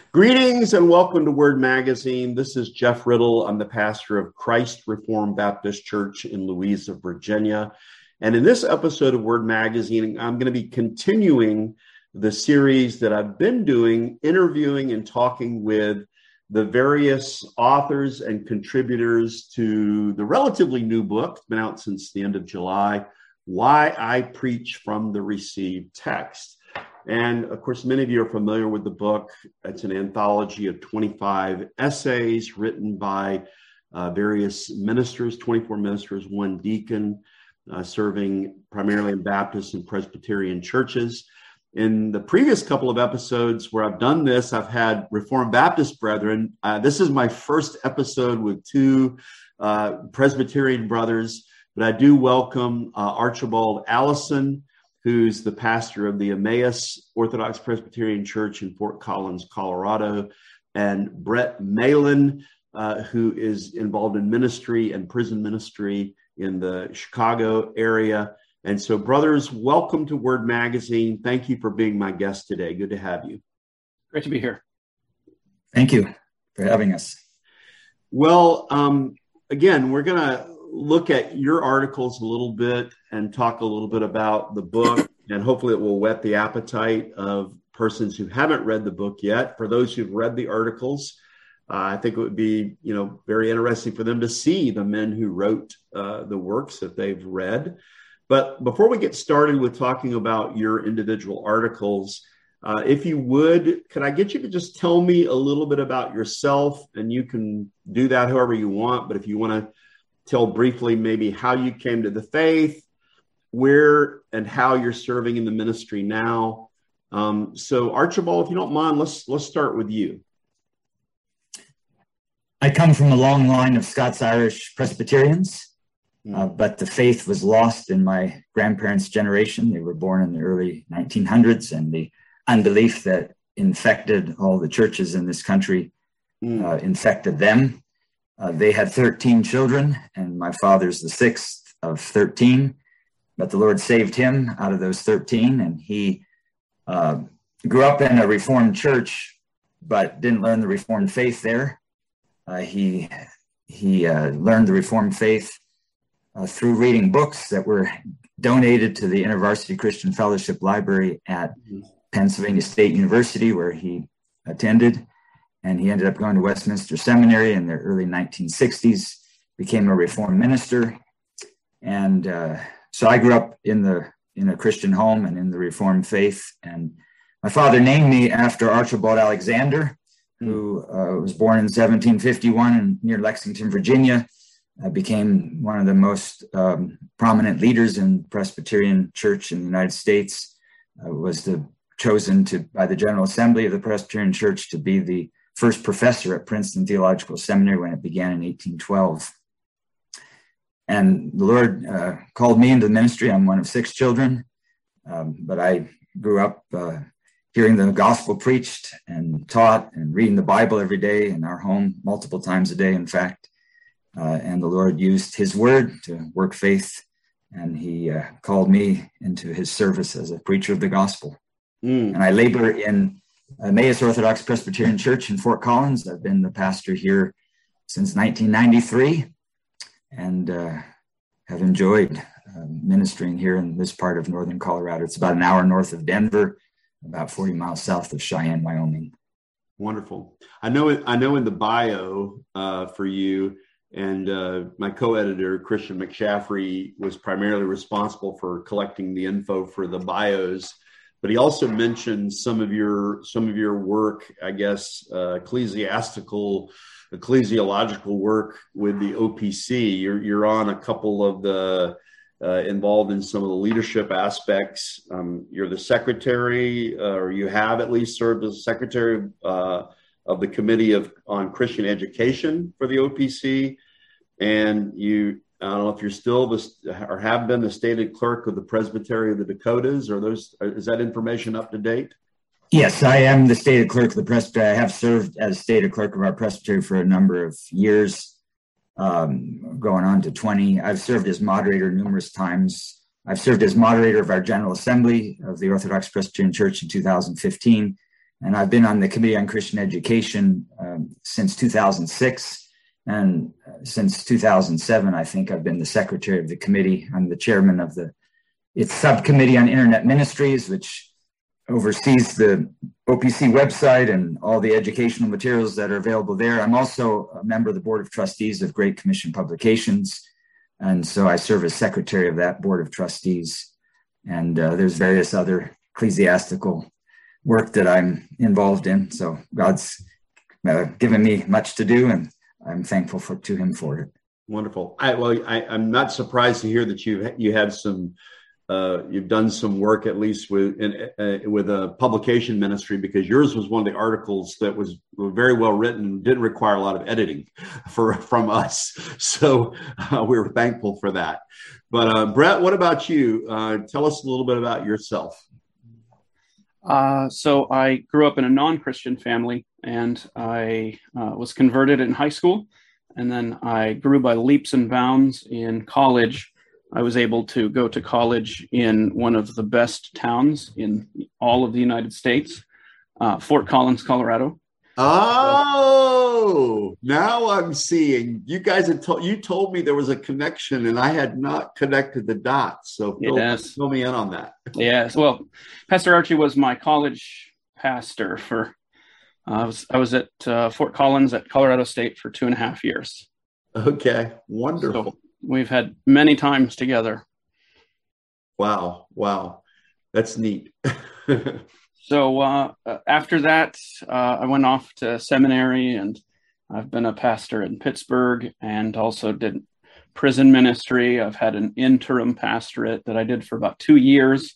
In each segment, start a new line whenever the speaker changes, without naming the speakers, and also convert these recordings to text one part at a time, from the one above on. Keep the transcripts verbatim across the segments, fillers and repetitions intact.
Greetings and welcome to Word Magazine. This is Jeff Riddle. I'm the pastor of Christ Reformed Baptist Church in Louisa, Virginia. And in this episode of Word Magazine, I'm going to be continuing the series that I've been doing, interviewing and talking with the various authors and contributors to the relatively new book, it's been out since the end of July, Why I Preach from the Received Text. And of course, many of you are familiar with the book. It's an anthology of twenty-five essays written by uh, various ministers, twenty-four ministers, one deacon, uh, serving primarily in Baptist and Presbyterian churches. In the previous couple of episodes where I've done this, I've had Reformed Baptist brethren. Uh, this is my first episode with two uh, Presbyterian brothers, but I do welcome uh, Archibald Allison, who's the pastor of the Emmaus Orthodox Presbyterian Church in Fort Collins, Colorado, and Brett Malin, uh, who is involved in ministry and prison ministry in the Chicago area. And so, brothers, welcome to Word Magazine. Thank you for being my guest today. Good to have you.
Great to be here.
Thank you for having us.
Well, um, again, we're going to look at your articles a little bit and talk a little bit about the book, and hopefully it will whet the appetite of persons who haven't read the book yet. For those who've read the articles, uh, I think it would be, you know, very interesting for them to see the men who wrote uh, the works that they've read. But before we get started with talking about your individual articles, uh, if you would, could I get you to just tell me a little bit about yourself? And you can do that however you want, but if you want to tell briefly maybe how you came to the faith, where and how you're serving in the ministry now. Um, so Archibald, if you don't mind, let's let's start with you.
I come from a long line of Scots-Irish Presbyterians, mm. uh, but the faith was lost in my grandparents' generation. They were born in the early nineteen hundreds, and the unbelief that infected all the churches in this country mm. uh, infected them. Uh, they had thirteen children, and my father's the sixth of thirteen, but the Lord saved him out of those thirteen, and he uh, grew up in a Reformed church, but didn't learn the Reformed faith there. Uh, he he uh, learned the Reformed faith uh, through reading books that were donated to the InterVarsity Christian Fellowship Library at Pennsylvania State University, where he attended. And he ended up going to Westminster Seminary in the early nineteen sixties, became a Reformed minister. And uh, so I grew up in the in a Christian home and in the Reformed faith. And my father named me after Archibald Alexander, who uh, was born in seventeen fifty-one in, near Lexington, Virginia, uh, became one of the most um, prominent leaders in Presbyterian Church in the United States, uh, was the, chosen to by the General Assembly of the Presbyterian Church to be the first professor at Princeton Theological Seminary when it began in eighteen twelve. And the Lord uh, called me into the ministry. I'm one of six children, um, but I grew up uh, hearing the gospel preached and taught and reading the Bible every day in our home, multiple times a day, in fact. Uh, and the Lord used his word to work faith, and he uh, called me into his service as a preacher of the gospel. Mm. And I labor in Emmaus Orthodox Presbyterian Church in Fort Collins. I've been the pastor here since nineteen ninety-three, and uh, have enjoyed uh, ministering here in this part of northern Colorado. It's about an hour north of Denver, about forty miles south of Cheyenne, Wyoming.
Wonderful. I know. I know in the bio uh, for you, and uh, my co-editor Christian McShaffrey was primarily responsible for collecting the info for the bios. But he also mentioned some of your some of your work, I guess, uh, ecclesiastical, ecclesiological work with the O P C. You're you're on a couple of the uh, involved in some of the leadership aspects. Um, you're the secretary, uh, or you have at least served as secretary uh, of the Committee of on Christian Education for the O P C, and you. I don't know if you're still the, or have been the stated clerk of the Presbytery of the Dakotas. Or those is that information up to date?
Yes, I am the stated clerk of the Presbytery. I have served as stated clerk of our Presbytery for a number of years, um, going on to twenty. I've served as moderator numerous times. I've served as moderator of our General Assembly of the Orthodox Presbyterian Church in two thousand fifteen, And I've been on the Committee on Christian Education um, since two thousand six. And since two thousand seven, I think I've been the secretary of the committee. I'm the chairman of the its subcommittee on internet ministries, which oversees the O P C website and all the educational materials that are available there. I'm also a member of the board of trustees of Great Commission Publications. And so I serve as secretary of that board of trustees. And uh, there's various other ecclesiastical work that I'm involved in. So God's uh, given me much to do, and I'm thankful for to him for it.
Wonderful. I, well, I, I'm not surprised to hear that you you have some uh, you've done some work at least with in, uh, with a publication ministry, because yours was one of the articles that was very well written, didn't require a lot of editing for from us. So uh, we were thankful for that. But uh, Brett, what about you? Uh, tell us a little bit about yourself.
Uh, so I grew up in a non-Christian family, and I uh, was converted in high school, and then I grew by leaps and bounds in college. I was able to go to college in one of the best towns in all of the United States, uh, Fort Collins, Colorado.
Oh, now I'm seeing. You guys had told you told me there was a connection, and I had not connected the dots. So fill,
Yes.
fill me in on that.
Yes. Well, Pastor Archie was my college pastor for. Uh, I was I was at uh, Fort Collins at Colorado State for two and a half years.
Okay, wonderful.
So we've had many times together.
Wow, wow, that's neat.
So uh, after that, uh, I went off to seminary, and I've been a pastor in Pittsburgh, and also did prison ministry. I've had an interim pastorate that I did for about two years.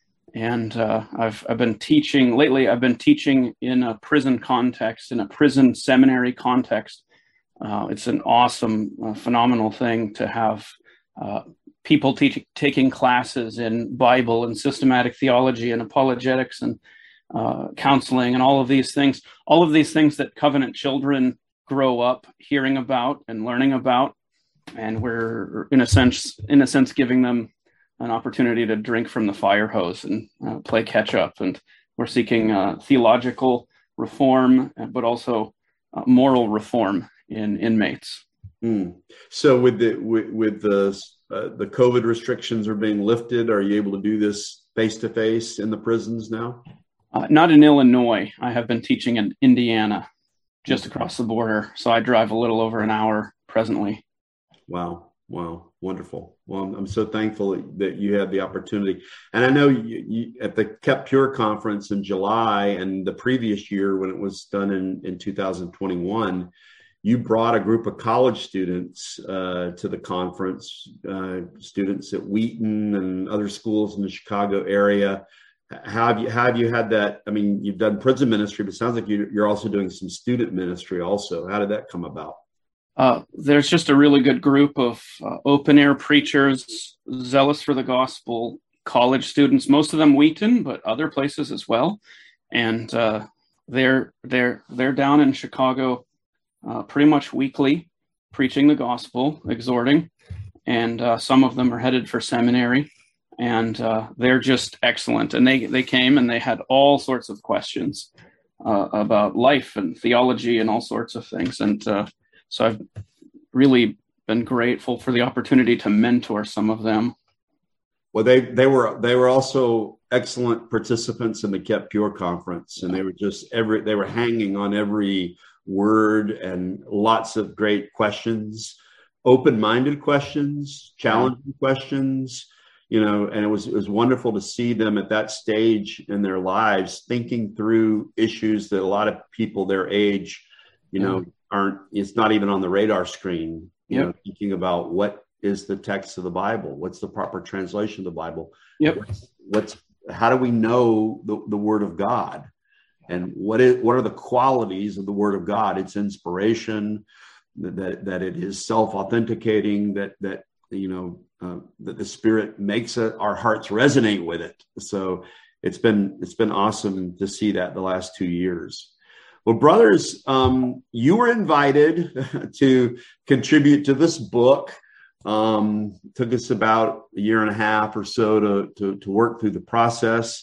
And uh, I've I've been teaching lately. I've been teaching in a prison context, in a prison seminary context. Uh, it's an awesome, uh, phenomenal thing to have uh, people teach, taking classes in Bible and systematic theology and apologetics and uh, counseling and all of these things. All of these things that covenant children grow up hearing about and learning about, and we're in a sense, in a sense, giving them an opportunity to drink from the fire hose and uh, play catch up. And we're seeking uh, theological reform, but also uh, moral reform in inmates.
Mm. So with the with, with the uh, the COVID restrictions are being lifted, are you able to do this face to face in the prisons now?
Uh, not in Illinois. I have been teaching in Indiana, just across the border. So I drive a little over an hour presently.
Wow. Wow. Wonderful. Well, I'm, I'm so thankful that you had the opportunity. And I know you, you, at the Kept Pure conference in July and the previous year when it was done in, in two thousand twenty-one, you brought a group of college students uh, to the conference, uh, students at Wheaton and other schools in the Chicago area. How have you, how have you had that? I mean, you've done prison ministry, but it sounds like you, you're also doing some student ministry also. How did that come about?
Uh, there's just a really good group of uh, open air preachers, zealous for the gospel, college students, most of them Wheaton, but other places as well. And uh, they're they're they're down in Chicago uh, pretty much weekly, preaching the gospel, exhorting, and uh, some of them are headed for seminary, and uh, they're just excellent. And they they came and they had all sorts of questions uh, about life and theology and all sorts of things, and uh, so I've really been grateful for the opportunity to mentor some of them.
Well, they they were they were also excellent participants in the Kept Pure conference, and they were just every they were hanging on every word, and lots of great questions, open-minded questions, challenging questions, you know. And it was it was wonderful to see them at that stage in their lives thinking through issues that a lot of people their age, you know. Yeah. aren't, it's not even on the radar screen, you yep. know, thinking about what is the text of the Bible? What's the proper translation of the Bible?
Yep.
What's, what's how do we know the, the word of God? And what is, what are the qualities of the word of God? It's inspiration, that, that it is self-authenticating, that, that, you know, uh, that the Spirit makes it, our hearts resonate with it. So it's been, it's been awesome to see that the last two years. Well, brothers, um, you were invited to contribute to this book. Um, took us about a year and a half or so to, to, to work through the process.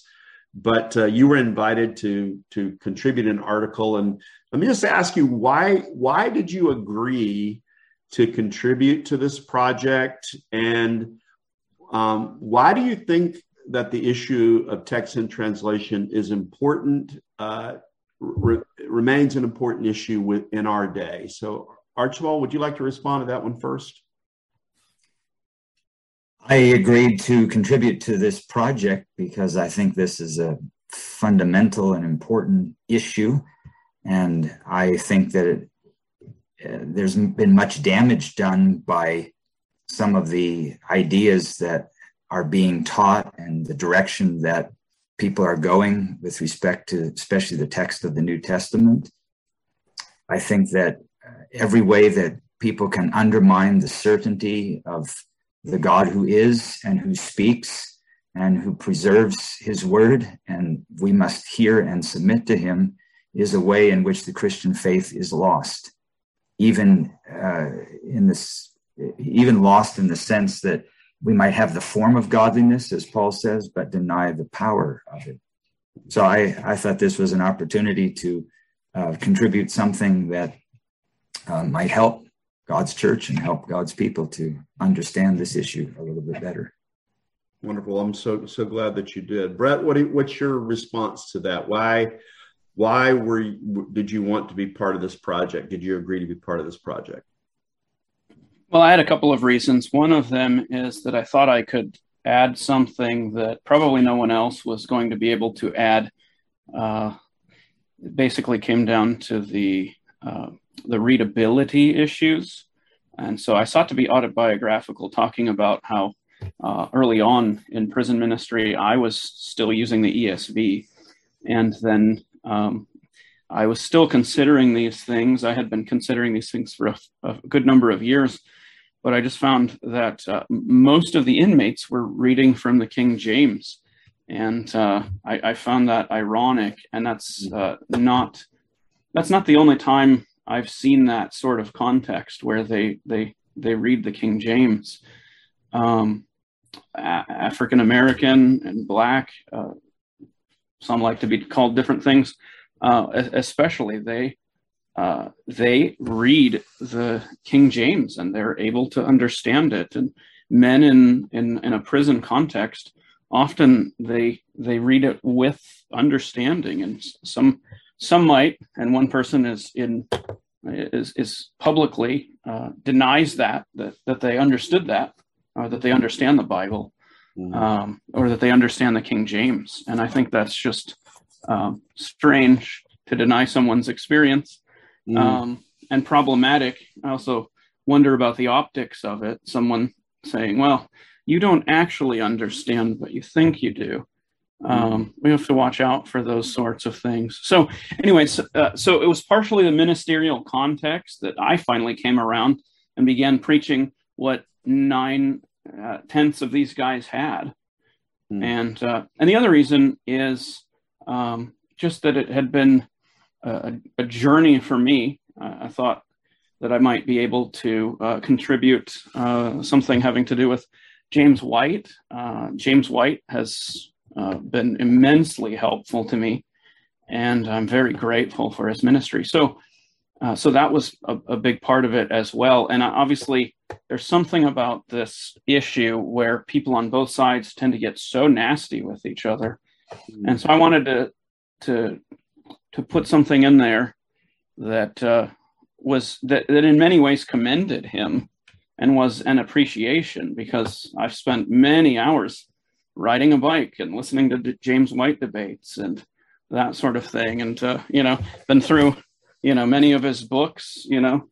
but uh, you were invited to to contribute an article. And let me just ask you, why why did you agree to contribute to this project? And um, why do you think that the issue of text and translation is important, uh, re- remains an important issue within our day? So, Archibald, would you like to respond to that one first?
I agreed to contribute to this project because I think this is a fundamental and important issue. And I think that it, uh, there's been much damage done by some of the ideas that are being taught and the direction that people are going with respect to especially the text of the New Testament. I think that every way that people can undermine the certainty of the God who is and who speaks and who preserves his word, and we must hear and submit to him, is a way in which the Christian faith is lost, even uh, in this, even lost in the sense that we might have the form of godliness, as Paul says, but deny the power of it. So I, I thought this was an opportunity to uh, contribute something that uh, might help God's church and help God's people to understand this issue a little bit better.
Wonderful. I'm so so glad that you did. Brett, what do, what's your response to that? Why why were you, did you want to be part of this project? Did you agree to be part of this project?
Well, I had a couple of reasons. One of them is that I thought I could add something that probably no one else was going to be able to add. Uh, it basically came down to the uh, the readability issues. And so I sought to be autobiographical, talking about how uh, early on in prison ministry, I was still using the E S V. And then um, I was still considering these things. I had been considering these things for a, a good number of years, but I just found that uh, most of the inmates were reading from the King James. And uh, I, I found that ironic. And that's uh, not that's not the only time I've seen that sort of context where they they they read the King James. Um, African American and Black, uh, some like to be called different things. Uh, especially they uh, they read the King James and they're able to understand it. And men in in, in a prison context, often they they read it with understanding, and some some might, and one person is in is is publicly uh, denies that that that they understood that, or that they understand the Bible, mm-hmm. um, or that they understand the King James. And I think that's just um, strange to deny someone's experience, mm-hmm. um, and problematic. I also wonder about the optics of it. Someone saying, well, you don't actually understand, but you think you do. Um, we have to watch out for those sorts of things. So anyways, uh, so it was partially the ministerial context that I finally came around and began preaching what nine uh, tenths of these guys had. Mm. And, uh, and the other reason is um, just that it had been a, a journey for me. Uh, I thought that I might be able to uh, contribute uh, something having to do with James White. Uh, James White has uh, been immensely helpful to me, and I'm very grateful for his ministry. So, uh, so that was a, a big part of it as well. And obviously, there's something about this issue where people on both sides tend to get so nasty with each other, and so I wanted to to to put something in there that uh, was that, that in many ways commended him and was an appreciation, because I've spent many hours riding a bike and listening to D- James White debates and that sort of thing. And, uh, you know, been through, you know, many of his books, you know,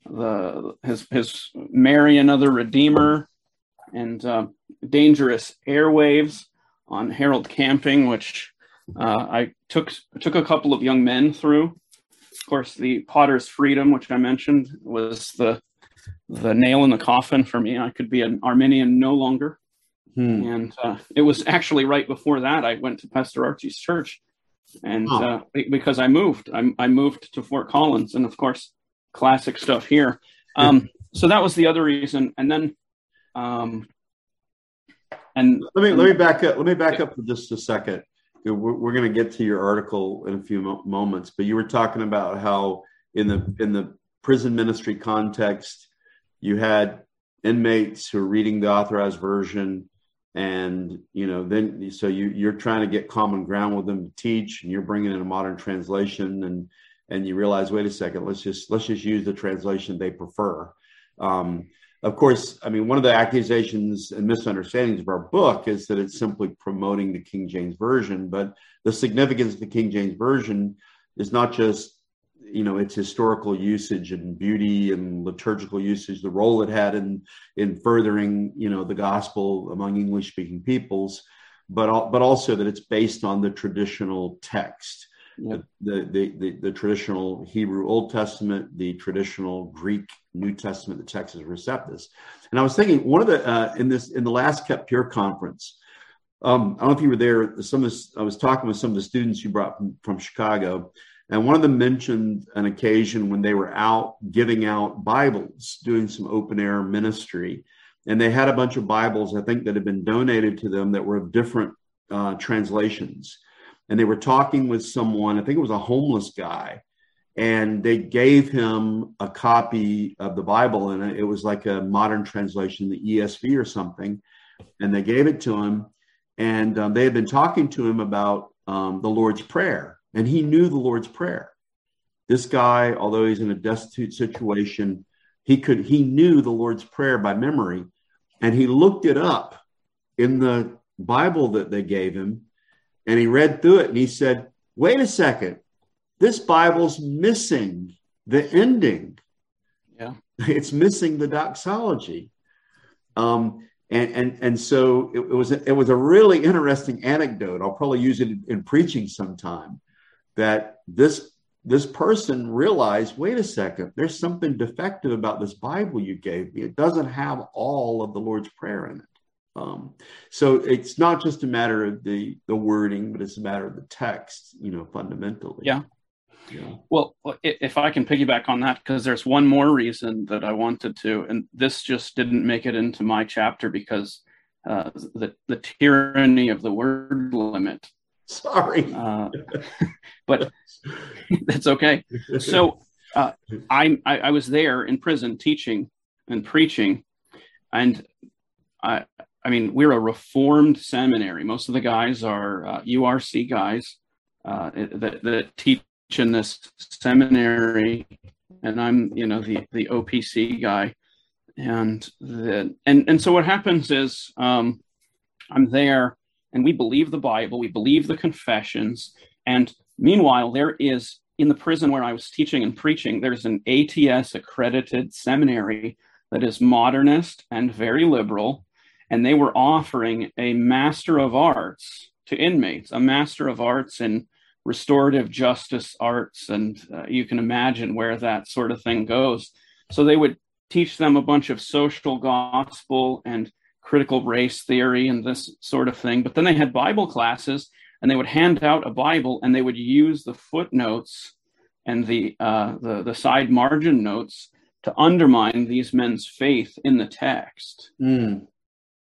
the his, his Mary Another Redeemer and uh, Dangerous Airwaves on Harold Camping, which uh, I took, took a couple of young men through. Of course, the Potter's Freedom, which I mentioned, was the the nail in the coffin for me. I could be an Arminian no longer. Hmm. And uh, it was actually right before that I went to Pastor Archie's church. And oh. uh, because I moved, I, I moved to Fort Collins, and of course, classic stuff here. Um, so that was the other reason. And then, um, and
let me, let me back up. Let me back up for just a second. we're, we're going to get to your article in a few mo- moments, but you were talking about how in the in the prison ministry context, you had inmates who are reading the authorized version, and you know, then so you you're trying to get common ground with them to teach, and you're bringing in a modern translation, and and you realize, wait a second, let's just let's just use the translation they prefer. Um, Of course, I mean, one of the accusations and misunderstandings of our book is that it's simply promoting the King James Version, but the significance of the King James Version is not just, you know, its historical usage and beauty and liturgical usage, the role it had in in furthering, you know, the gospel among English-speaking peoples, but but also that it's based on the traditional text. The, the, the, the traditional Hebrew Old Testament, the traditional Greek New Testament, the Textus Receptus. And I was thinking, one of the, uh, in this, in the last Kept Pure conference, um, I don't know if you were there, some of this, I was talking with some of the students you brought from, from Chicago, and one of them mentioned an occasion when they were out giving out Bibles, doing some open air ministry. And they had a bunch of Bibles, I think, that had been donated to them that were of different uh, translations. And they were talking with someone, I think it was a homeless guy, and they gave him a copy of the Bible, and it was like a modern translation, the E S V or something, and they gave it to him, and um, they had been talking to him about um, the Lord's Prayer, and he knew the Lord's Prayer. This guy, although he's in a destitute situation, he could he knew the Lord's Prayer by memory, and he looked it up in the Bible that they gave him. And he read through it and he said, wait a second, this Bible's missing the ending.
Yeah.
It's missing the doxology. Um, and, and, and so it, it was, it was a really interesting anecdote. I'll probably use it in, in preaching sometime, that this, this person realized, wait a second, there's something defective about this Bible you gave me. It doesn't have all of the Lord's Prayer in it. Um, so it's not just a matter of the, the wording, but it's a matter of the text, you know, fundamentally.
Yeah.
Yeah.
Well, if I can piggyback on that, because there's one more reason that I wanted to, and this just didn't make it into my chapter because uh, the, the tyranny of the word limit.
Sorry.
Uh, but that's okay. So uh, I, I I was there in prison teaching and preaching, and I I mean, we're a Reformed seminary. Most of the guys are uh, U R C guys uh, that, that teach in this seminary, and I'm, you know, the, the O P C guy. And the, and and so what happens is um, I'm there, and we believe the Bible, we believe the confessions, and meanwhile, there is, in the prison where I was teaching and preaching, there's an A T S accredited seminary that is modernist and very liberal. And they were offering a Master of Arts to inmates, a Master of Arts in restorative justice arts. And uh, you can imagine where that sort of thing goes. So they would teach them a bunch of social gospel and critical race theory and this sort of thing. But then they had Bible classes, and they would hand out a Bible, and they would use the footnotes and the uh, the, the side margin notes to undermine these men's faith in the text.
Mm.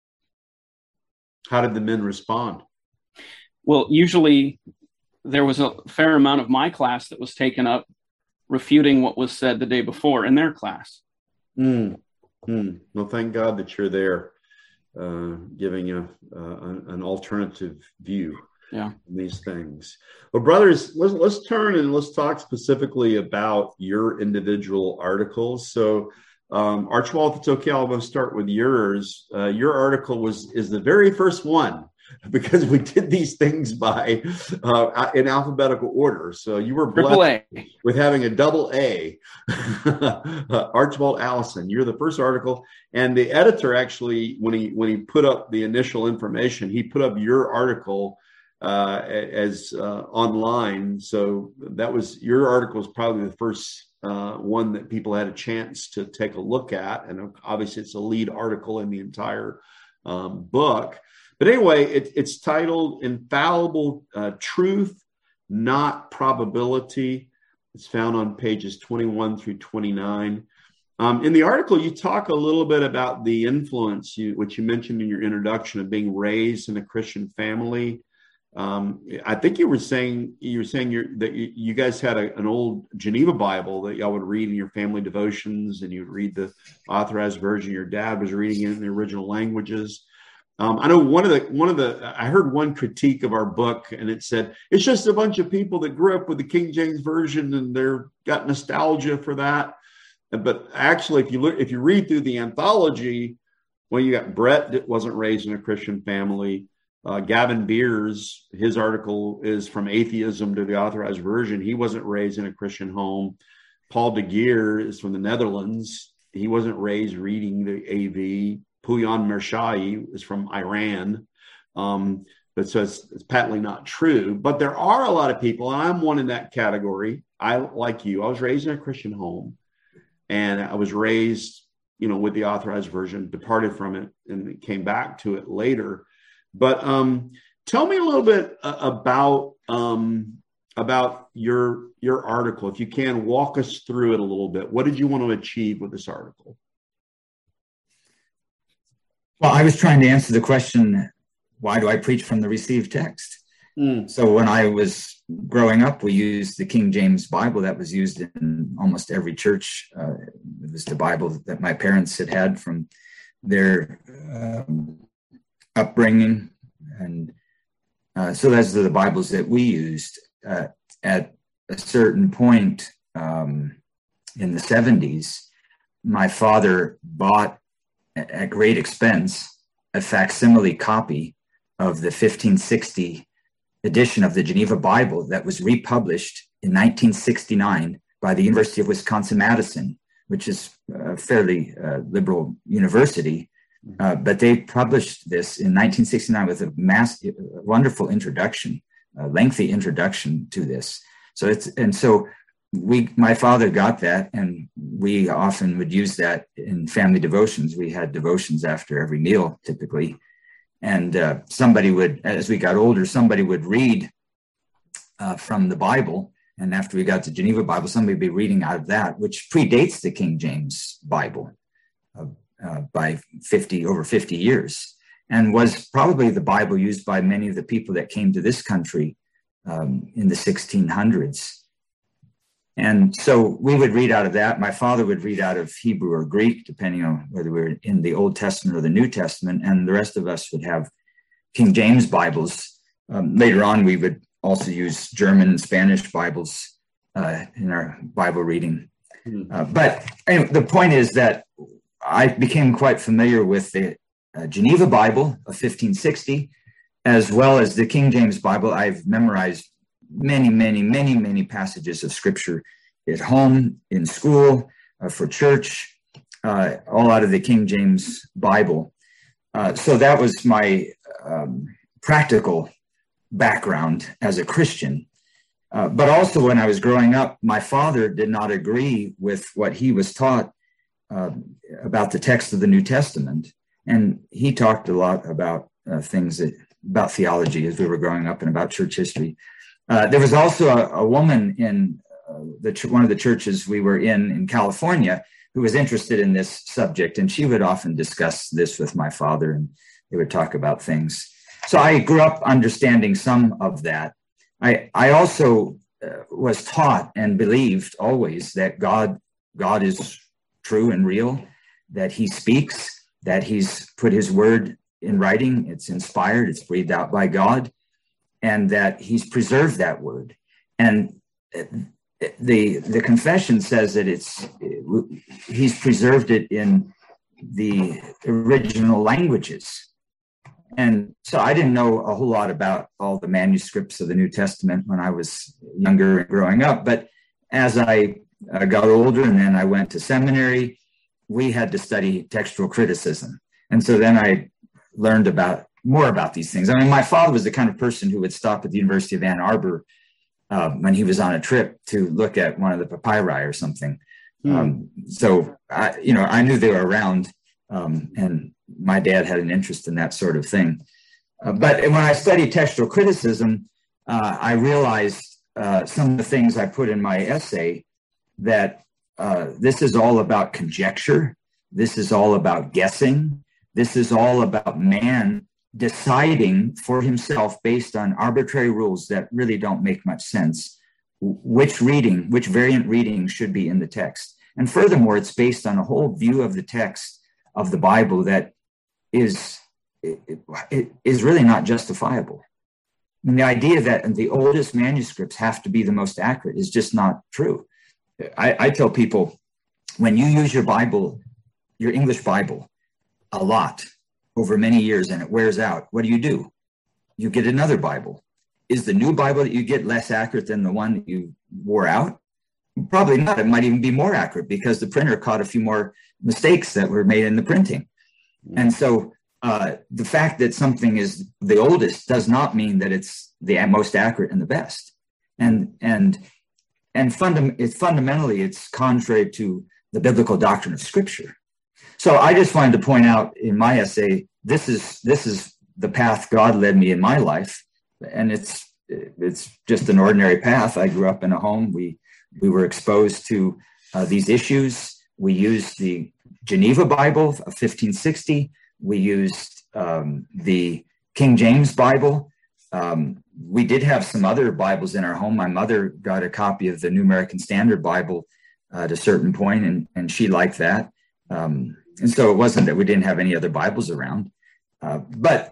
How did the men respond?
Well, usually there was a fair amount of my class that was taken up refuting what was said the day before in their class.
Mm. Mm. Well, thank God that you're there, uh, giving a, uh, an alternative view
yeah.
on these things. Well, brothers, let's, let's turn and let's talk specifically about your individual articles. So, Um, Archibald, if it's okay, I'll go start with yours. Uh, your article was is the very first one because we did these things by uh, in alphabetical order. So you were blessed with having a double A. uh, Archibald Allison, you're the first article, and the editor actually, when he when he put up the initial information, he put up your article uh, as uh, online. So that was your article was probably the first. Uh, one that people had a chance to take a look at. And obviously it's a lead article in the entire um, book. But anyway, it, it's titled Infallible uh, Truth, Not Probability. It's found on pages twenty-one through twenty-nine. Um, in the article, you talk a little bit about the influence, you, which you mentioned in your introduction, of being raised in a Christian family. Um, I think you were saying you were saying you're, that you, you guys had a, an old Geneva Bible that y'all would read in your family devotions, and you'd read the authorized version. Your dad was reading it in the original languages. Um, I know one of the one of the I heard one critique of our book, and it said it's just a bunch of people that grew up with the King James version and they're got nostalgia for that. But actually, if you look, if you read through the anthology, well, you got Brett that wasn't raised in a Christian family. Uh, Gavin Beers, his article is From Atheism to the Authorized Version. He wasn't raised in a Christian home. Paul de Geer is from the Netherlands. He wasn't raised reading the A V. Pouyan Mershai is from Iran. Um, but so it's, it's patently not true. But there are a lot of people, and I'm one in that category. I, like you, I was raised in a Christian home, and I was raised, you know, with the Authorized Version, departed from it, and came back to it later. But um, tell me a little bit uh, about um, about your your article, if you can. Walk us through it a little bit. What did you want to achieve with this article?
Well, I was trying to answer the question, why do I preach from the received text? Mm. So when I was growing up, we used the King James Bible that was used in almost every church. Uh, it was the Bible that my parents had had from their um, upbringing. And uh, so those are the Bibles that we used. Uh, at a certain point um, in the seventies, my father bought at great expense a facsimile copy of the fifteen sixty edition of the Geneva Bible that was republished in nineteen sixty-nine by the University of Wisconsin-Madison, which is a fairly uh, liberal university. Uh, but they published this in nineteen sixty-nine with a mass, a wonderful introduction, a lengthy introduction to this. So it's, and so we, my father got that, and we often would use that in family devotions. We had devotions after every meal, typically. And uh, somebody would, as we got older, somebody would read uh, from the Bible. And after we got to Geneva Bible, somebody would be reading out of that, which predates the King James Bible uh, uh, by fifty, over fifty years, and was probably the Bible used by many of the people that came to this country um, in the sixteen hundreds. And so we would read out of that. My father would read out of Hebrew or Greek, depending on whether we were in the Old Testament or the New Testament. And the rest of us would have King James Bibles. Um, later on, we would also use German and Spanish Bibles uh, in our Bible reading. Mm-hmm. Uh, but anyway, the point is that I became quite familiar with the uh, Geneva Bible of fifteen sixty, as well as the King James Bible. I've memorized many, many, many, many passages of scripture at home, in school, uh, for church, uh, all out of the King James Bible. Uh, so that was my um, practical background as a Christian. Uh, but also when I was growing up, my father did not agree with what he was taught uh, about the text of the New Testament. And he talked a lot about uh, things that, about theology as we were growing up and about church history. Uh, there was also a, a woman in uh, the ch- one of the churches we were in in California who was interested in this subject, and she would often discuss this with my father, and they would talk about things. So I grew up understanding some of that. I, I also uh, was taught and believed always that God, God is true and real, that he speaks, that he's put his word in writing, it's inspired, it's breathed out by God, and that he's preserved that word. And the the confession says that it's he's preserved it in the original languages. And so I didn't know a whole lot about all the manuscripts of the New Testament when I was younger and growing up. But as I uh, got older, and then I went to seminary, we had to study textual criticism. And so then I learned about more about these things. I mean, my father was the kind of person who would stop at the University of Ann Arbor uh, when he was on a trip to look at one of the papyri or something. Mm. Um, so, I, you know, I knew they were around, um, and my dad had an interest in that sort of thing. Uh, but when I studied textual criticism, uh, I realized uh, some of the things I put in my essay, that uh, this is all about conjecture. This is all about guessing. This is all about man deciding for himself based on arbitrary rules that really don't make much sense, which reading, which variant reading should be in the text. And furthermore, it's based on a whole view of the text of the Bible that is, is really not justifiable. I mean, the idea that the oldest manuscripts have to be the most accurate is just not true. I, I tell people, when you use your Bible, your English Bible, a lot over many years and it wears out, what do you do? You get another Bible. Is the new Bible that you get less accurate than the one that you wore out? Probably not. It might even be more accurate because the printer caught a few more mistakes that were made in the printing. And so uh, the fact that something is the oldest does not mean that it's the most accurate and the best. And and and fundam- it's fundamentally, it's contrary to the biblical doctrine of Scripture. So I just wanted to point out in my essay, this is this is the path God led me in my life, and it's it's just an ordinary path. I grew up in a home. We we were exposed to uh, these issues. We used the Geneva Bible of fifteen sixty. We used um, the King James Bible. Um, we did have some other Bibles in our home. My mother got a copy of the New American Standard Bible uh, at a certain point, and, and she liked that. Um, and so it wasn't that we didn't have any other Bibles around. Uh, but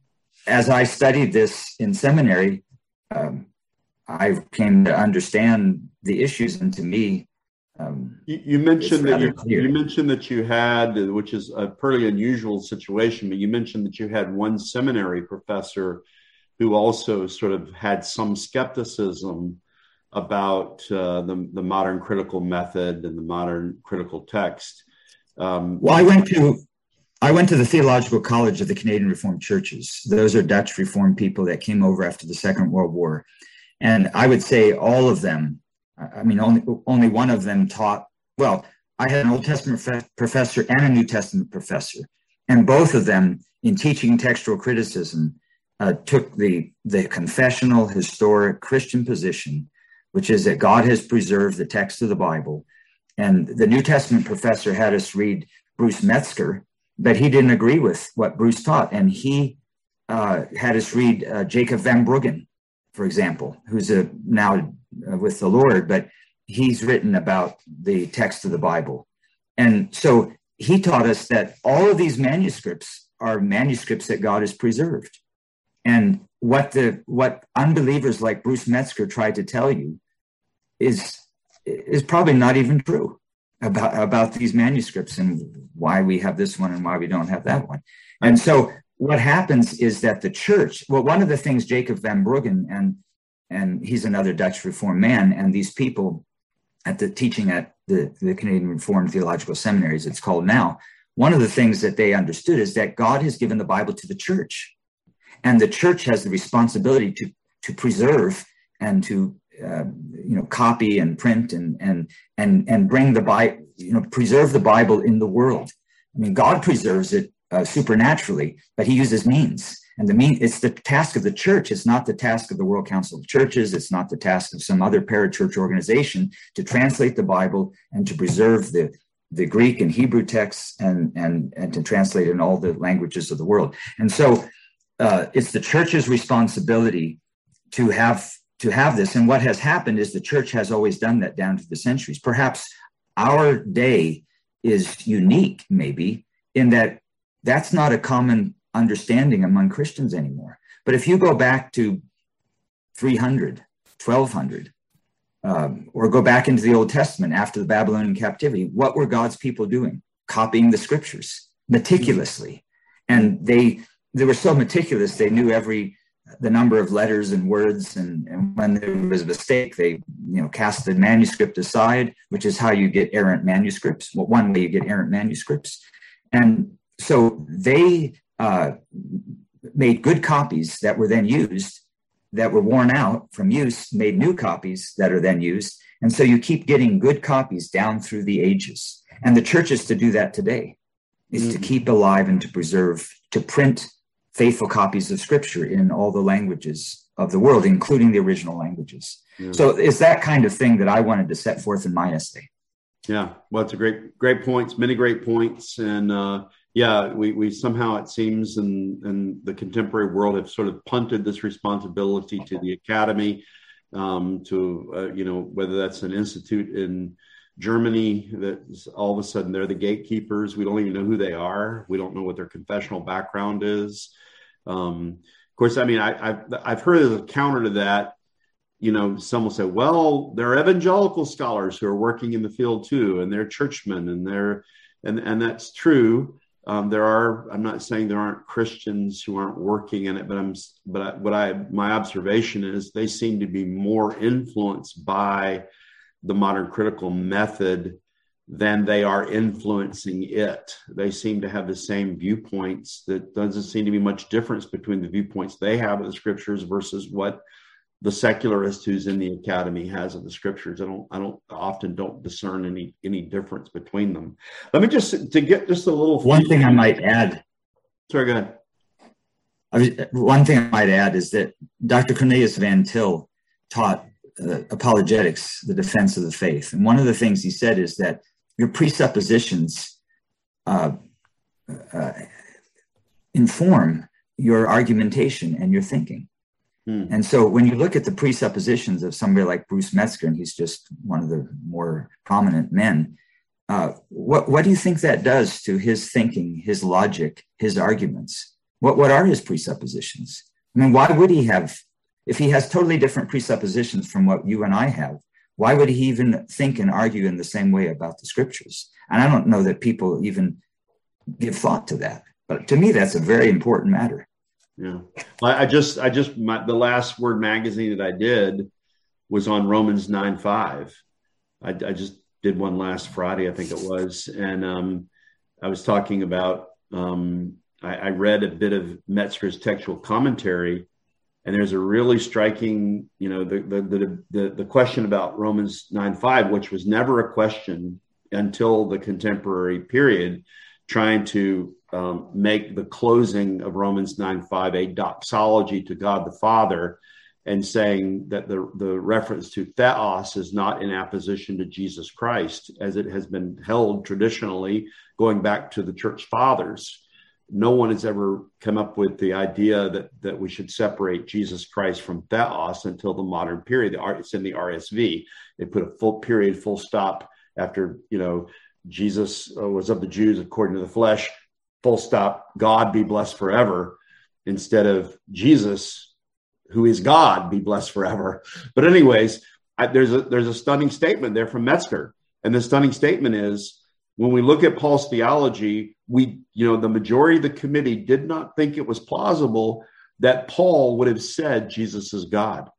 as I studied this in seminary, um, I came to understand the issues, and to me, um,
you, you mentioned that you,
clear.
you mentioned that you had, which is a pretty unusual situation, but you mentioned that you had one seminary professor who also sort of had some skepticism about uh, the, the modern critical method and the modern critical text. Um,
well, I went to I went to the Theological College of the Canadian Reformed Churches. Those are Dutch Reformed people that came over after the Second World War. And I would say all of them, I mean, only only one of them taught, well, I had an Old Testament fe- professor and a New Testament professor. And both of them, in teaching textual criticism, uh, took the, the confessional, historic Christian position, which is that God has preserved the text of the Bible. And the New Testament professor had us read Bruce Metzger, but he didn't agree with what Bruce taught. And he uh, had us read uh, Jacob Van Bruggen, for example, who's a, now uh, with the Lord, but he's written about the text of the Bible. And so he taught us that all of these manuscripts are manuscripts that God has preserved. And what the what unbelievers like Bruce Metzger tried to tell you is is probably not even true about, about these manuscripts and why we have this one and why we don't have that one. And so what happens is that the church, well, one of the things Jacob Van Bruggen, and and he's another Dutch Reformed man, and these people at the teaching at the, the Canadian Reformed Theological Seminaries, it's called now, one of the things that they understood is that God has given the Bible to the church. And the church has the responsibility to, to preserve and to uh, you know, copy and print and and and and bring the Bible, you know, preserve the Bible in the world. I mean, God preserves it uh, supernaturally, but He uses means. And the mean, it's the task of the church. It's not the task of the World Council of Churches. It's not the task of some other parachurch organization to translate the Bible and to preserve the the Greek and Hebrew texts and and and to translate in all the languages of the world. And so uh, it's the church's responsibility to have to have this. And what has happened is the church has always done that down to the centuries. Perhaps our day is unique, maybe, in that that's not a common understanding among Christians anymore. But if you go back to three hundred, twelve hundred, um, or go back into the Old Testament after the Babylonian captivity, what were God's people doing? Copying the scriptures meticulously. And they they were so meticulous, they knew every the number of letters and words, and, and when there was a mistake, they you know cast the manuscript aside, which is how you get errant manuscripts. Well, one way you get errant manuscripts. And so they uh, made good copies that were then used, that were worn out from use, made new copies that are then used. And so you keep getting good copies down through the ages. And the church is to do that today, is mm-hmm. to keep alive and to preserve, to print faithful copies of Scripture in all the languages of the world, including the original languages. Yeah. So it's that kind of thing that I wanted to set forth in my essay.
Yeah, well, it's a great, great points, many great points. And, uh, yeah, we, we somehow, it seems, in, in the contemporary world have sort of punted this responsibility to the academy, um, to, uh, you know, whether that's an institute in Germany that all of a sudden they're the gatekeepers. We don't even know who they are. We don't know what their confessional background is. Um, of course, I mean, I, I've, I've heard as a counter to that, you know, some will say, well, there are evangelical scholars who are working in the field too, and they're churchmen, and they're, and, and that's true. Um, there are, I'm not saying there aren't Christians who aren't working in it, but I'm, but I, what I, my observation is they seem to be more influenced by the modern critical method than they are influencing it. They seem to have the same viewpoints. That doesn't seem to be much difference between the viewpoints they have of the scriptures versus what the secularist who's in the academy has of the scriptures. I don't, I don't often don't discern any, any difference between them. Let me just, to get just a little.
One thing I might add.
Sorry, go ahead.
I was, one thing I might add is that Doctor Cornelius Van Til taught uh, apologetics, the defense of the faith. And one of the things he said is that your presuppositions uh, uh, inform your argumentation and your thinking. And so when you look at the presuppositions of somebody like Bruce Metzger, and he's just one of the more prominent men, uh, what, what do you think that does to his thinking, his logic, his arguments? What, what are his presuppositions? I mean, why would he have, if he has totally different presuppositions from what you and I have, why would he even think and argue in the same way about the scriptures? And I don't know that people even give thought to that. But to me, that's a very important matter.
Yeah, I just, I just, my, the last Word magazine that I did was on Romans nine five. I, I just did one last Friday, I think it was. And um, I was talking about, um, I, I read a bit of Metzger's textual commentary, and there's a really striking, you know, the, the, the, the, the question about Romans nine five, which was never a question until the contemporary period, trying to um, make the closing of Romans nine five a doxology to God the Father, and saying that the, the reference to theos is not in apposition to Jesus Christ, as it has been held traditionally going back to the church fathers. No one has ever come up with the idea that, that we should separate Jesus Christ from theos until the modern period. It's in the R S V. They put a full period, full stop after, you know, Jesus was of the Jews according to the flesh, full stop, God be blessed forever, instead of Jesus, who is God, be blessed forever. But anyways, I, there's a there's a stunning statement there from Metzger. And the stunning statement is, when we look at Paul's theology, we, you know, the majority of the committee did not think it was plausible that Paul would have said Jesus is God.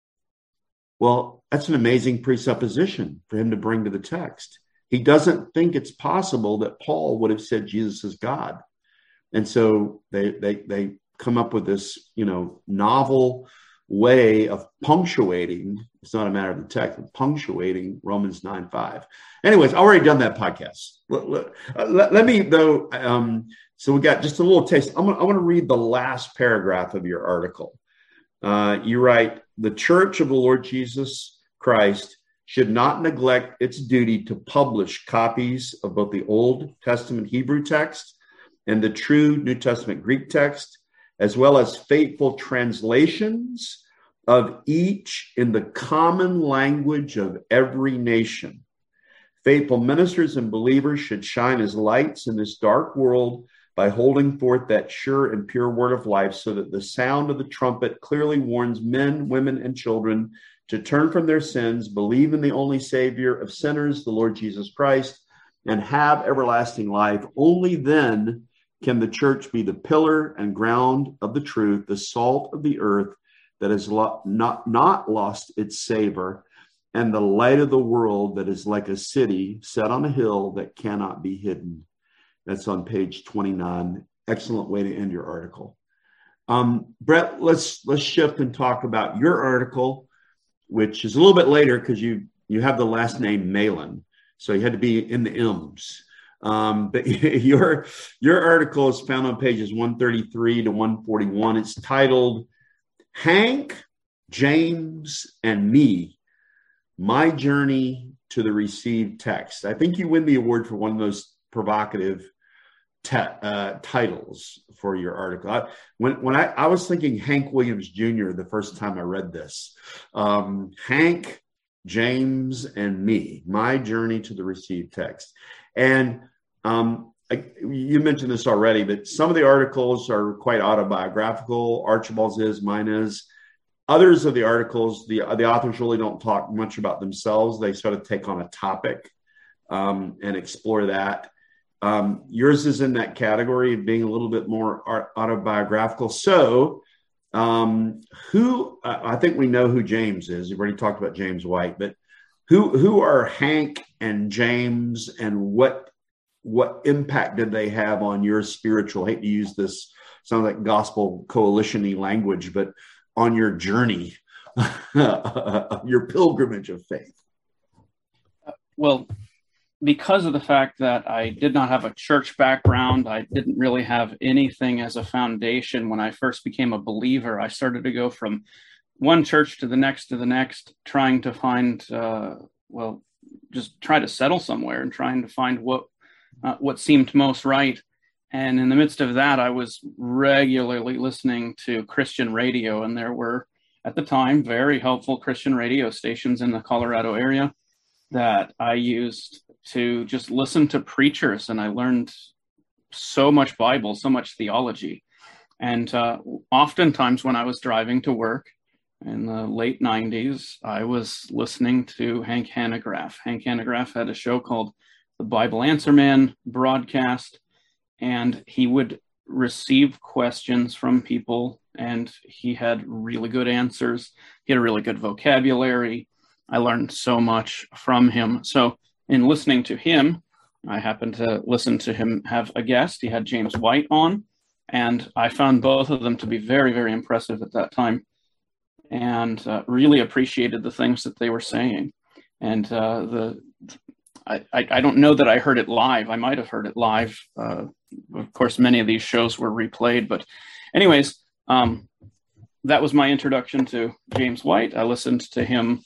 Well, that's an amazing presupposition for him to bring to the text. He doesn't think it's possible that Paul would have said Jesus is God. And so they they they come up with this, you know, novel way of punctuating. It's not a matter of the text, but punctuating Romans nine five. Anyways, I've already done that podcast. Let, let, let, let me, though, um, so we got just a little taste. I'm gonna, I want to read the last paragraph of your article. Uh, you write, the Church of the Lord Jesus Christ should not neglect its duty to publish copies of both the Old Testament Hebrew text and the true New Testament Greek text, as well as faithful translations of each in the common language of every nation. Faithful ministers and believers should shine as lights in this dark world by holding forth that sure and pure word of life, so that the sound of the trumpet clearly warns men, women, and children to turn from their sins, believe in the only Savior of sinners, the Lord Jesus Christ, and have everlasting life. Only then can the church be the pillar and ground of the truth, the salt of the earth that has lo- not, not lost its savor, and the light of the world that is like a city set on a hill that cannot be hidden. That's on page twenty-nine. Excellent way to end your article. Um, Brett, let's let's shift and talk about your article, which is a little bit later because you you have the last name Malin, so you had to be in the M's. Um, but your your article is found on pages one thirty-three to one forty-one. It's titled "Hank, James, and Me: My Journey to the Received Text." I think you win the award for one of those provocative te- uh, titles for your article. I, when when I, I was thinking Hank Williams Junior the first time I read this. Um, Hank, James, and me, my journey to the received text. And um, I, you mentioned this already, but some of the articles are quite autobiographical. Archibald's is, mine is. Others of the articles, the, the authors really don't talk much about themselves. They sort of take on a topic um, and explore that. Um, yours is in that category of being a little bit more autobiographical. So um, who, uh, I think we know who James is. You've already talked about James White, but who who are Hank and James, and what what impact did they have on your spiritual, I hate to use this, sounds like gospel coalition-y language, but on your journey, your pilgrimage of faith?
Well, because of the fact that I did not have a church background, I didn't really have anything as a foundation. When I first became a believer, I started to go from one church to the next to the next, trying to find, uh, well, just try to settle somewhere and trying to find what uh, what seemed most right. And in the midst of that, I was regularly listening to Christian radio, and there were, at the time, very helpful Christian radio stations in the Colorado area that I used to just listen to preachers, and I learned so much Bible, so much theology. And uh, oftentimes when I was driving to work in the late nineties, I was listening to Hank Hanegraaff. Hank Hanegraaff had a show called The Bible Answer Man broadcast, and he would receive questions from people, and he had really good answers. He had a really good vocabulary. I learned so much from him. So in listening to him, I happened to listen to him have a guest. He had James White on, and I found both of them to be very, very impressive at that time, and uh, really appreciated the things that they were saying. And uh, the I, I, I don't know that I heard it live. I might have heard it live. Uh, of course, many of these shows were replayed. But anyways, um, that was my introduction to James White. I listened to him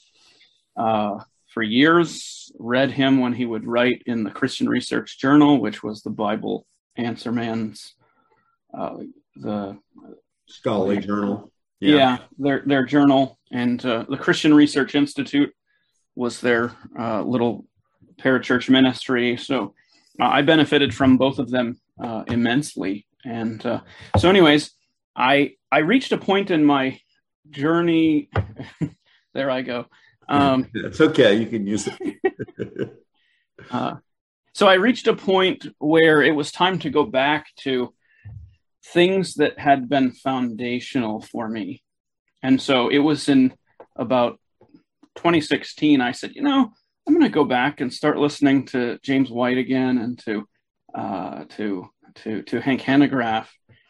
uh, for years, read him when he would write in the Christian Research Journal, which was the Bible Answer Man's, uh, the
scholarly uh, journal.
Yeah. yeah, their their journal. And uh, the Christian Research Institute was their uh, little parachurch ministry. So uh, I benefited from both of them uh, immensely. And uh, so anyways, I I reached a point in my journey. There I go. Um,
it's okay. You can use it.
uh, so I reached a point where it was time to go back to things that had been foundational for me. And so it was in about twenty sixteen, I said, you know, I'm going to go back and start listening to James White again, and to uh, to to to Hank Hanegraaff.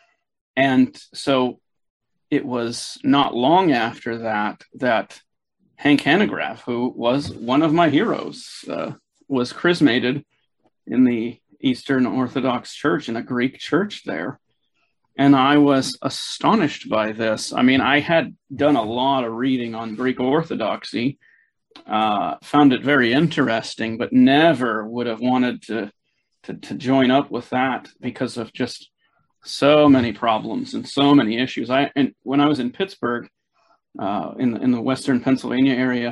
And so it was not long after that that Hank Hanegraaff, who was one of my heroes, uh, was chrismated in the Eastern Orthodox Church, in a Greek church there. And I was astonished by this. I mean, I had done a lot of reading on Greek Orthodoxy, uh, found it very interesting, but never would have wanted to, to, to join up with that because of just so many problems and so many issues. I and when I was in Pittsburgh, uh, in the, in the Western Pennsylvania area,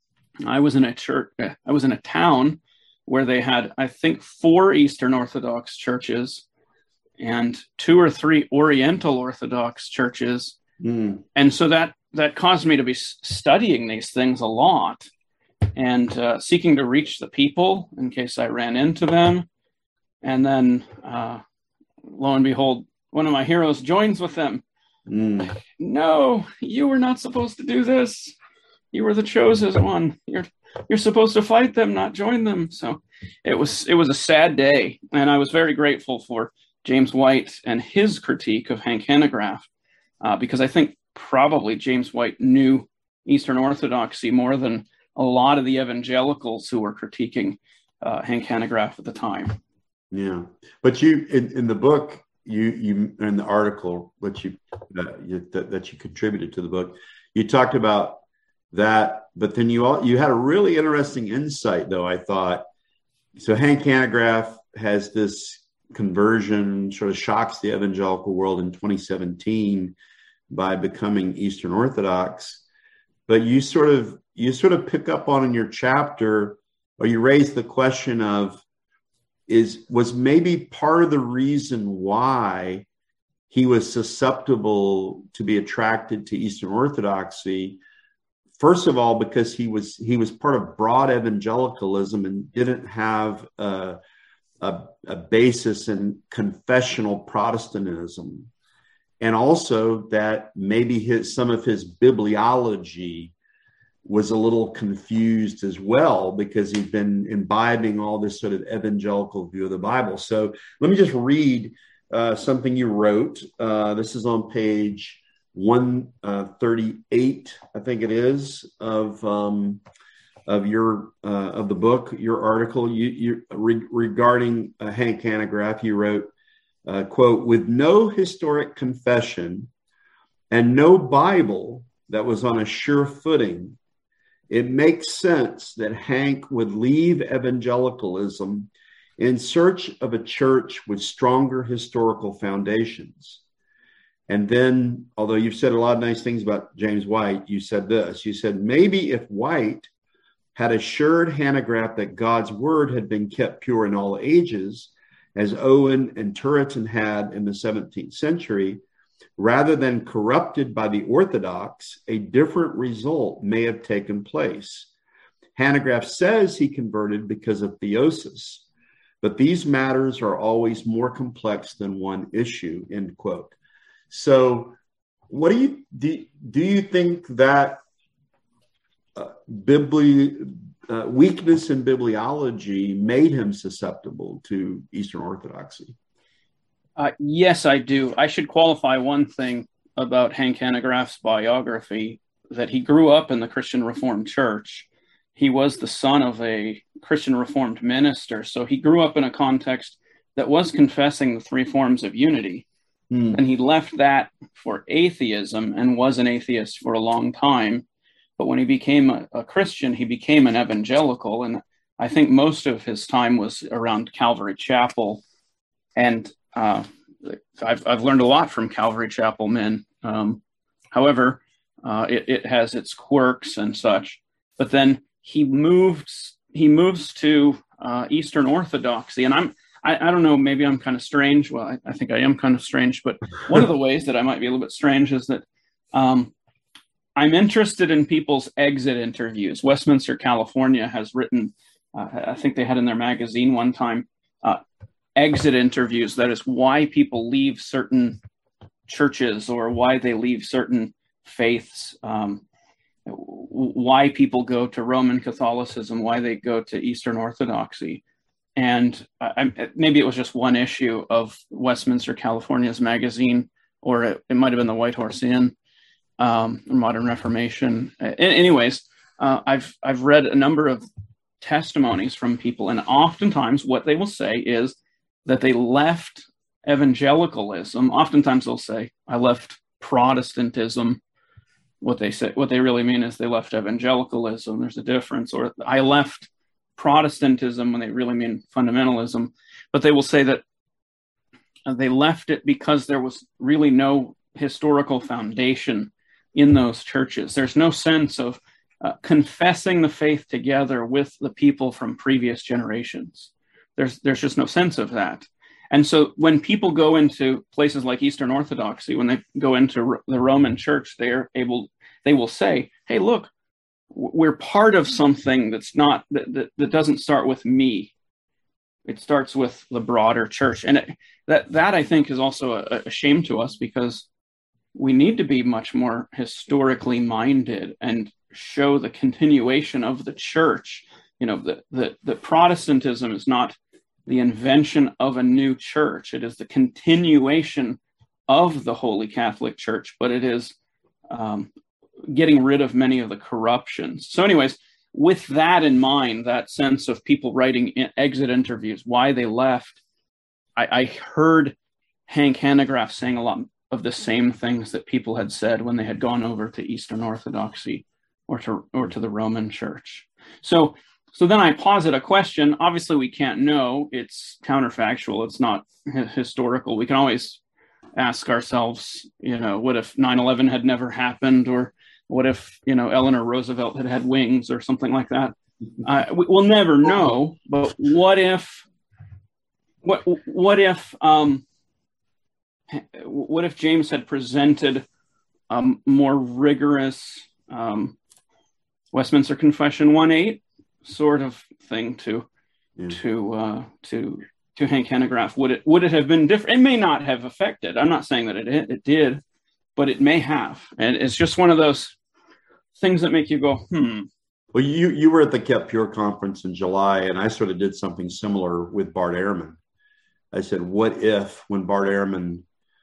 I was in a church. I was in a town where they had, I think, four Eastern Orthodox churches and two or three Oriental Orthodox churches. Mm. And so that, that caused me to be studying these things a lot and uh, seeking to reach the people in case I ran into them. And then, uh, lo and behold, one of my heroes joins with them. Mm. No, you were not supposed to do this. You were the chosen one. You're you're supposed to fight them, not join them. So it was it was a sad day, and I was very grateful for James White and his critique of Hank Hanegraaff, uh, because I think probably James White knew Eastern Orthodoxy more than a lot of the evangelicals who were critiquing uh, Hank Hanegraaff at the time.
Yeah, but you in, in the book, you you in the article that you, uh, you that, that you contributed to the book, you talked about that, but then you all you had a really interesting insight, though. I thought so. Hank Hanegraaff has this conversion sort of shocks the evangelical world in twenty seventeen by becoming Eastern Orthodox. But you sort of you sort of pick up on in your chapter, or you raise the question of, is was maybe part of the reason why he was susceptible to be attracted to Eastern Orthodoxy, first of all, because he was he was part of broad evangelicalism and didn't have a, a, a basis in confessional Protestantism, and also that maybe his some of his bibliology was a little confused as well, because he'd been imbibing all this sort of evangelical view of the Bible. So let me just read uh, something you wrote. Uh, this is on page one thirty-eight, I think it is, of um, of your uh, of the book, your article. You, you re- regarding uh, Hank Hanegraaff, you wrote, uh, "quote with no historic confession and no Bible that was on a sure footing, it makes sense that Hank would leave evangelicalism in search of a church with stronger historical foundations." And then, although you've said a lot of nice things about James White, you said this. You said, maybe if White had assured Hanegraaff that God's word had been kept pure in all ages, as Owen and Turretin had in the seventeenth century, rather than corrupted by the Orthodox, a different result may have taken place. Hanegraaff says he converted because of theosis, but these matters are always more complex than one issue, end quote. So what do you do, do you think that uh, bibli, uh, weakness in bibliology made him susceptible to Eastern Orthodoxy?
Uh, yes, I do. I should qualify one thing about Hank Hanegraaff's biography, that he grew up in the Christian Reformed Church. He was the son of a Christian Reformed minister, so he grew up in a context that was confessing the three forms of unity. Hmm. And he left that for atheism and was an atheist for a long time. But when he became a, a Christian, he became an evangelical. And I think most of his time was around Calvary Chapel. And uh, I've, I've learned a lot from Calvary Chapel men. Um, however, uh, it, it has its quirks and such. But then he moves, he moves to uh, Eastern Orthodoxy. And I'm I, I don't know, maybe I'm kind of strange. Well, I, I think I am kind of strange, but one of the ways that I might be a little bit strange is that um, I'm interested in people's exit interviews. Westminster, California has written, uh, I think they had in their magazine one time, uh, exit interviews. That is why people leave certain churches or why they leave certain faiths, um, why people go to Roman Catholicism, why they go to Eastern Orthodoxy. And I, maybe it was just one issue of Westminster, California's magazine, or it, it might have been the White Horse Inn, um, Modern Reformation. Anyways, uh, I've I've read a number of testimonies from people, and oftentimes what they will say is that they left evangelicalism. Oftentimes they'll say, "I left Protestantism." What they say, what they really mean is they left evangelicalism. There's a difference. Or I left Protestantism when they really mean fundamentalism, but they will say that they left it because there was really no historical foundation in those churches. There's no sense of uh, confessing the faith together with the people from previous generations. There's there's just no sense of that. And so when people go into places like Eastern Orthodoxy, when they go into the Roman Church, they're able, they will say, "Hey, look, we're part of something that's not that, that, that doesn't start with me. It starts with the broader church." And it, that that I think is also a, a shame to us, because we need to be much more historically minded and show the continuation of the church. You know, that the, the Protestantism is not the invention of a new church. It is the continuation of the Holy Catholic Church, but it is um, getting rid of many of the corruptions. So anyways, with that in mind, that sense of people writing in exit interviews, why they left, I, I heard Hank Hanegraaff saying a lot of the same things that people had said when they had gone over to Eastern Orthodoxy or to or to the Roman Church. So so then I posit a question. Obviously, we can't know. It's counterfactual. It's not historical. We can always ask ourselves, you know, what if nine eleven had never happened, or what if, you know, Eleanor Roosevelt had had wings or something like that? Uh, we, we'll never know. But what if, what what if, um, what if James had presented a more rigorous um, Westminster Confession one eight sort of thing to yeah. to uh, to to Hank Hanegraaff? Would it would it have been different? It may not have affected. I'm not saying that it it did, but it may have. And it's just one of those things that make you go, hmm.
Well, you you were at the Kept Pure conference in July, and I sort of did something similar with Bart Ehrman. I said, what if when Bart Ehrman,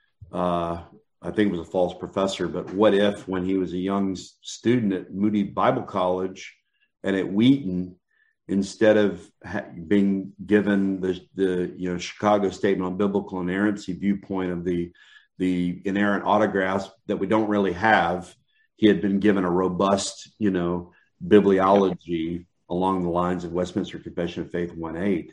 uh, I think it was a false professor, but what if when he was a young student at Moody Bible College and at Wheaton, instead of ha- being given the, the you know Chicago Statement on Biblical Inerrancy viewpoint of the, the inerrant autographs that we don't really have, he had been given a robust, you know, bibliology along the lines of Westminster Confession of Faith one eight.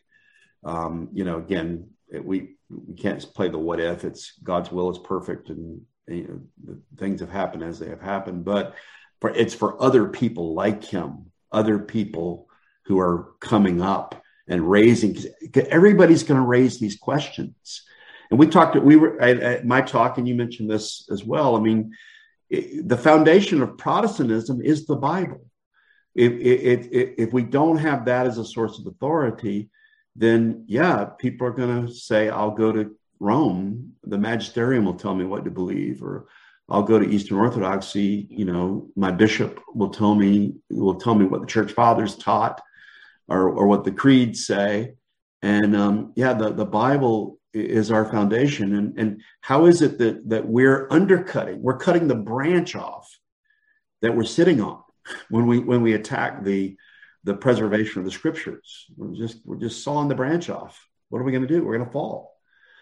Um, you know, again, it, we we can't play the what if. It's God's will is perfect, and you know, the things have happened as they have happened. But for it's for other people like him, other people who are coming up and raising. Cause everybody's going to raise these questions. And we talked. We were at, at my talk, and you mentioned this as well. I mean, it, the foundation of Protestantism is the Bible. If, if, if, if we don't have that as a source of authority, then yeah, people are going to say, I'll go to Rome. The magisterium will tell me what to believe, or I'll go to Eastern Orthodoxy. You know, my bishop will tell me, will tell me what the church fathers taught, or, or what the creeds say. And um, yeah, the, the Bible is our foundation. And, and how is it that, that we're undercutting, we're cutting the branch off that we're sitting on when we, when we attack the, the preservation of the scriptures? We're just, we're just sawing the branch off. What are we going to do? We're going to fall.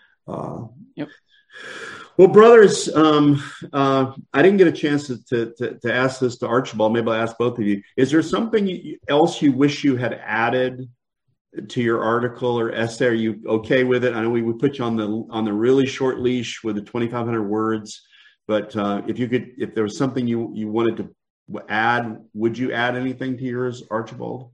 Uh,
yep.
Well, brothers, um, uh, I didn't get a chance to, to, to, to ask this to Archibald. Maybe I'll ask both of you. Is there something you, else you wish you had added to your article or essay? Are you okay with it? I know we would put you on the on the really short leash with the twenty-five hundred words, but uh, if you could, if there was something you, you wanted to add, would you add anything to yours, Archibald?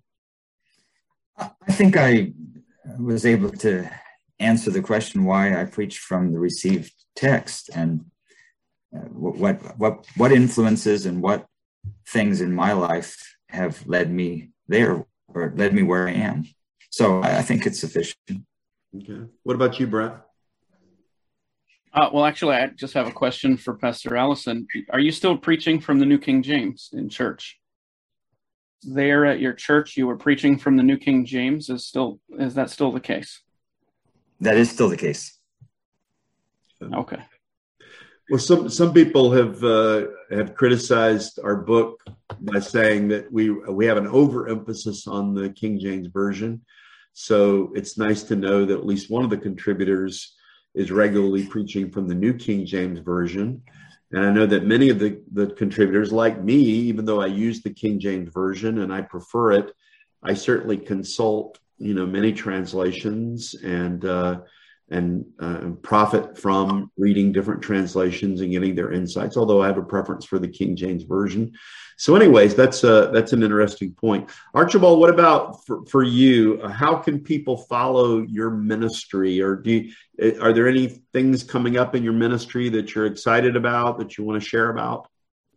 I think I was able to answer the question why I preach from the received text, and uh, what what what influences and what things in my life have led me there, or led me where I am. So I, I think it's sufficient.
Okay. What about you, Brett?
Uh, well, actually, I just have a question for Pastor Allison. Are you still preaching from the New King James in church? There at your church, you were preaching from the New King James. Is still is that still the case?
That is still the case.
Okay.
Well, some some people have uh, have criticized our book by saying that we we have an overemphasis on the King James Version. So it's nice to know that at least one of the contributors is regularly preaching from the New King James Version. And I know that many of the, the contributors, like me, even though I use the King James Version and I prefer it, I certainly consult, you know, many translations and uh, and uh, profit from reading different translations and getting their insights, although I have a preference for the King James Version. So anyways, that's uh, that's an interesting point. Archibald, what about for, for you? How can people follow your ministry? Or do you, are there any things coming up in your ministry that you're excited about, that you want to share about?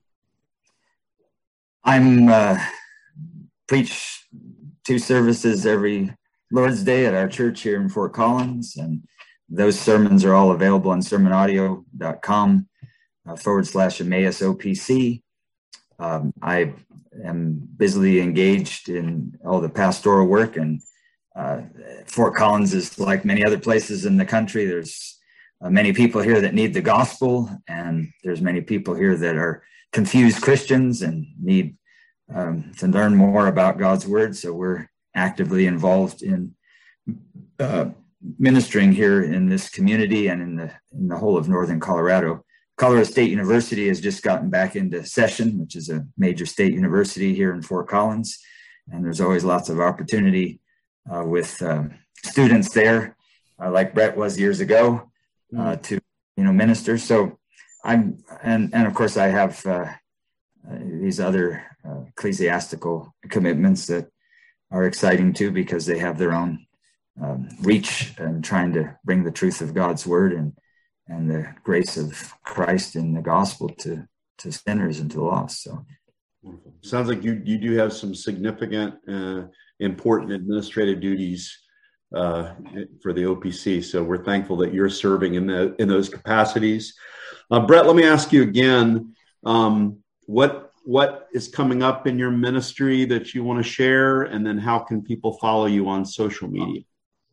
I'm uh, preach two services every Lord's Day at our church here in Fort Collins, and those sermons are all available on sermon audio dot com uh, forward slash Emmaus O P C. Um, I am busily engaged in all the pastoral work, and uh, Fort Collins is like many other places in the country. There's uh, many people here that need the gospel, and there's many people here that are confused Christians and need um, to learn more about God's word. So we're actively involved in uh, ministering here in this community and in the in the whole of northern Colorado. Colorado State University has just gotten back into session, which is a major state university here in Fort Collins. and there's always lots of opportunity uh, with um, students there, uh, like Brett was years ago, uh, to you know minister. So I'm and and of course I have uh, uh, these other uh, ecclesiastical commitments that are exciting too, because they have their own um, reach and trying to bring the truth of God's word and and the grace of Christ in the gospel to to sinners and to the lost. So
sounds like you you do have some significant, uh, important administrative duties uh, for the O P C. So we're thankful that you're serving in the in those capacities. Uh, Brett, let me ask you again, um, what what is coming up in your ministry that you want to share, and then how can people follow you on social media?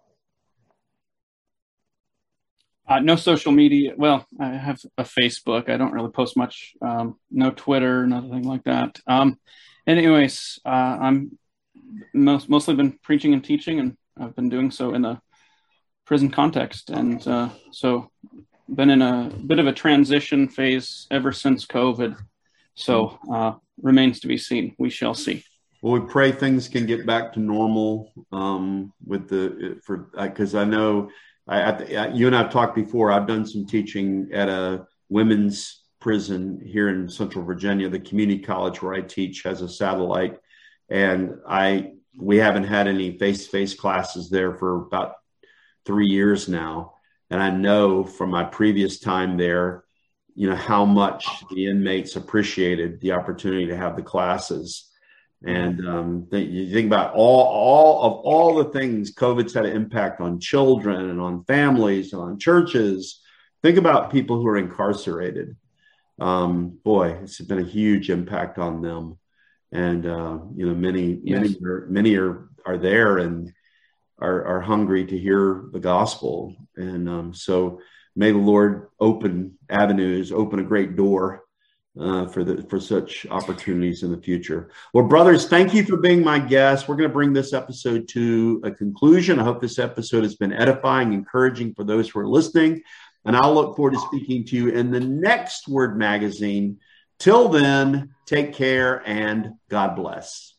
Uh, no social media. Well, I have a Facebook. I don't really post much. Um, no Twitter, nothing like that. Um, anyways, uh, I'm most, mostly been preaching and teaching, and I've been doing so in a prison context. And uh, so been in a bit of a transition phase ever since COVID. So uh, remains to be seen. We shall see.
Well, we pray things can get back to normal um, with the, for, because I know I, I, you and I have talked before. I've done some teaching at a women's prison here in Central Virginia. The community college where I teach has a satellite, and I we haven't had any face-to-face classes there for about three years now. And I know from my previous time there, you know, how much the inmates appreciated the opportunity to have the classes. And um, th- you think about all, all of all the things COVID's had an impact on children and on families and on churches. Think about people who are incarcerated. Um, boy, it's been a huge impact on them. And, uh, you know, many,
Yes.
many, are, many are, are there and are, are hungry to hear the gospel. And um, so may the Lord open avenues, open a great door Uh, for the for such opportunities in the future. Well, brothers, thank you for being my guest. We're going to bring this episode to a conclusion. I hope this episode has been edifying, encouraging for those who are listening. And I'll look forward to speaking to you in the next Word Magazine. Till then, take care and God bless.